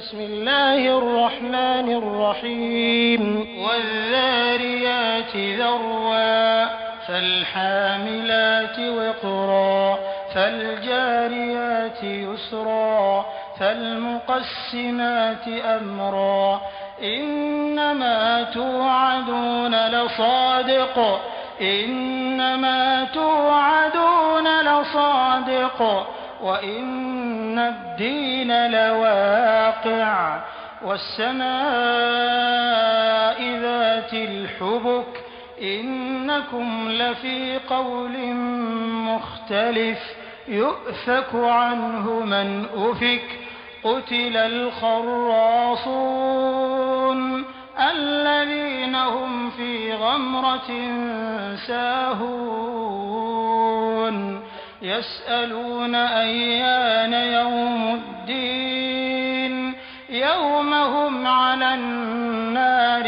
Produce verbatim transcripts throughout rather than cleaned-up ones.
بسم الله الرحمن الرحيم والذاريات ذروا فالحاملات وقرا فالجاريات يسرا فالمقسمات أمرا إنما توعدون لصادق إنما توعدون لصادق وإن الدين لواقع والسماء ذات الحبك إنكم لفي قول مختلف يؤفك عنه من أفك قتل الخراصون الذين هم في غمرة ساهون يسألون أيان يوم الدين يوم هم على النار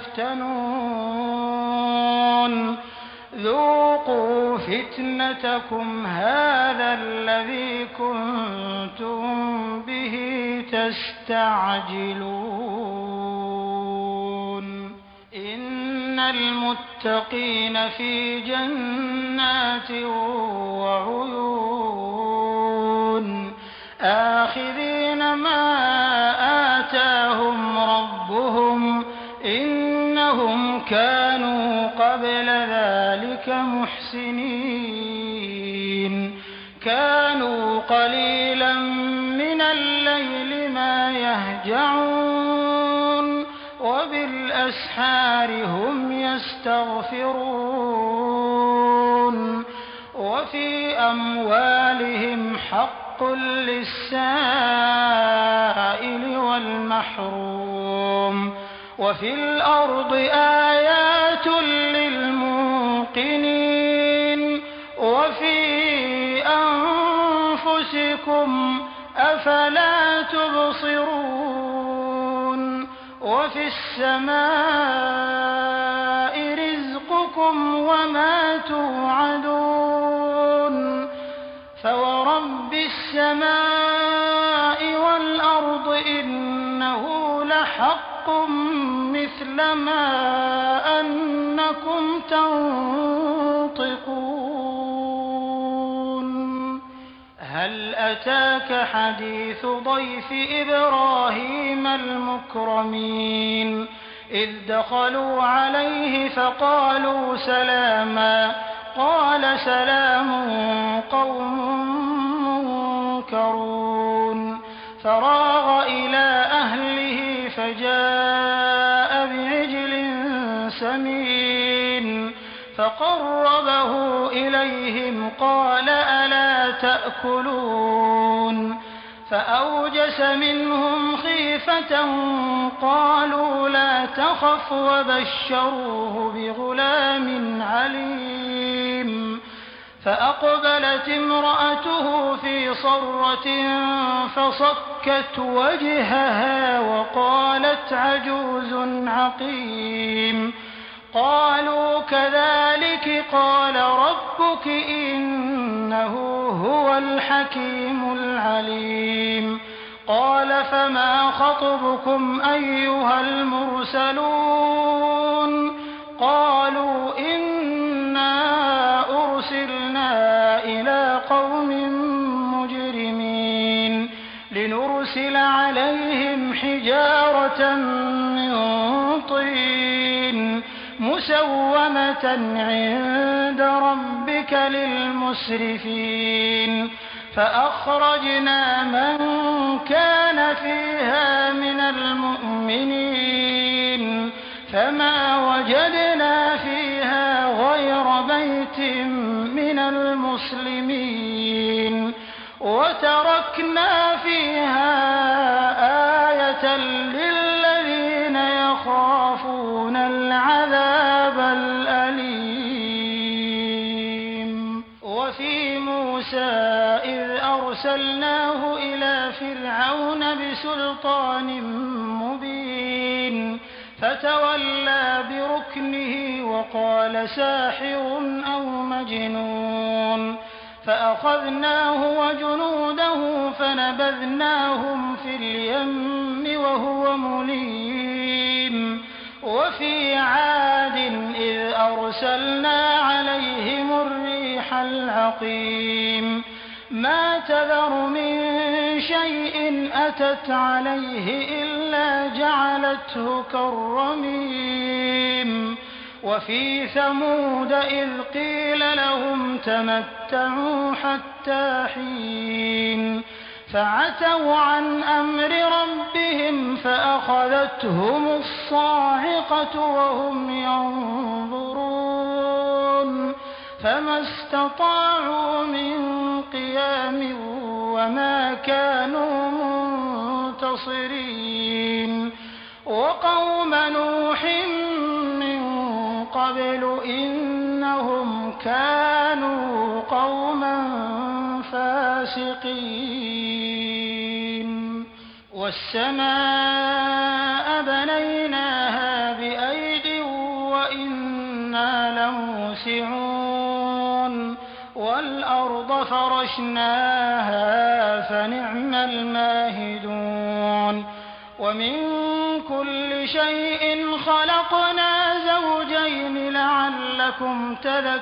يفتنون ذوقوا فتنتكم هذا الذي كنتم به تستعجلون إن المتقين في جنات وعيون آخذين ما آتاهم ربهم إنهم كانوا قبل ذلك محسنين كانوا قليلا من الليل ما يهجعون وبالأسحار هم يستغفرون وفي أموالهم حق للسائل والمحروم وفي الأرض آيات للموقنين وفي أنفسكم أفلا تبصرون وفي السماء رزقكم وما توعدون فورب السماء والأرض إنه لحق مثل ما أنكم تنطقون هل أتاك حديث ضيف إبراهيم المكرمين إذ دخلوا عليه فقالوا سلاما قال سلام قوم منكرون فراغ إلى أهله فجاء بعجل سمين فقربه إليهم قال ألا تأكلون فأوجس منهم خيفة قالوا لا تخف وبشروه بغلام عليم فأقبلت امرأته في صرة فصكت وجهها وقالت عجوز عقيم قالوا كذلك قال ربك إنه هو الحكيم العليم قال فما خطبكم أيها المرسلون قالوا إنا أرسلنا إلى قوم مجرمين لنرسل عليهم حجارة من طين مسومة عند ربك للمسرفين فأخرجنا من كان فيها من المؤمنين فما وجدنا فيها غير بيت من المسلمين وتركنا فيها آية للذين يخافون العذاب الأليم وفي موسى إذ أرسلناه إلى فرعون بسلطان مبين فتولى بركنه وقال ساحر أو مجنون فأخذناه وجنوده فنبذناهم في اليم ومليم وفي عاد إذ أرسلنا عليهم الريح العقيم ما تذر من شيء أتت عليه إلا جعلته كالرميم وفي ثمود إذ قيل لهم تمتعوا حتى حين فعتوا عن أمر ربهم فأخذتهم الصاعقة وهم ينظرون فما استطاعوا من قيام وما كانوا منتصرين وقوم نوح من قبل إنهم كانوا قوما فاسقين والسماء بنيناها بأيد وإنا لموسعون والأرض فرشناها فنعم الماهدون ومن كل شيء خلقنا زوجين لعلكم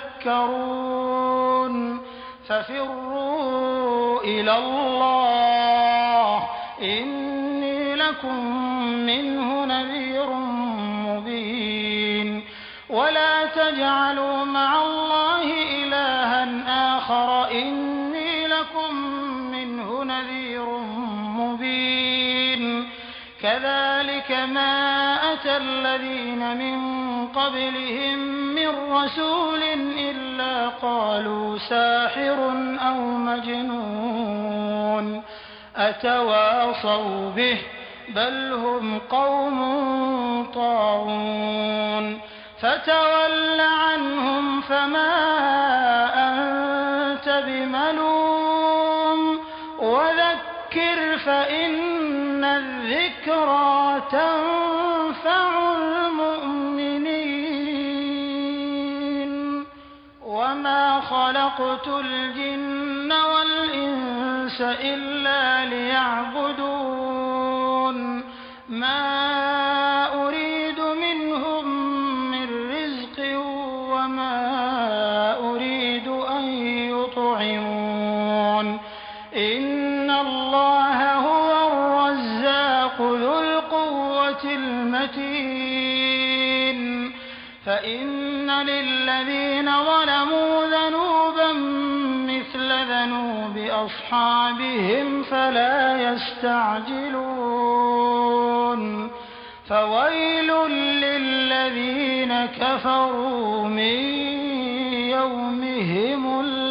تذكرون ففروا إلى الله إني لكم منه نذير مبين ولا تجعلوا مع الله إلها آخر إني لكم منه نذير مبين كذلك ما أتى الذين من قبلهم من رسول إلا قالوا ساحر أو مجنون أتواصوا به بل هم قوم طاغون فتول عنهم فما أنت بملوم وذكر فإن الذكرى تنفع المؤمنين وما خلقت الجن والإنس إلا ليعبدون ما أريد منهم من رزق وما أريد أن يطعمون إن الله هو الرزاق ذو القوة المتين فإن للذين ظلموا ذنوبا مثل ذنوب أصحابهم فلا يستعجلون فويل للذين كفروا من يومهم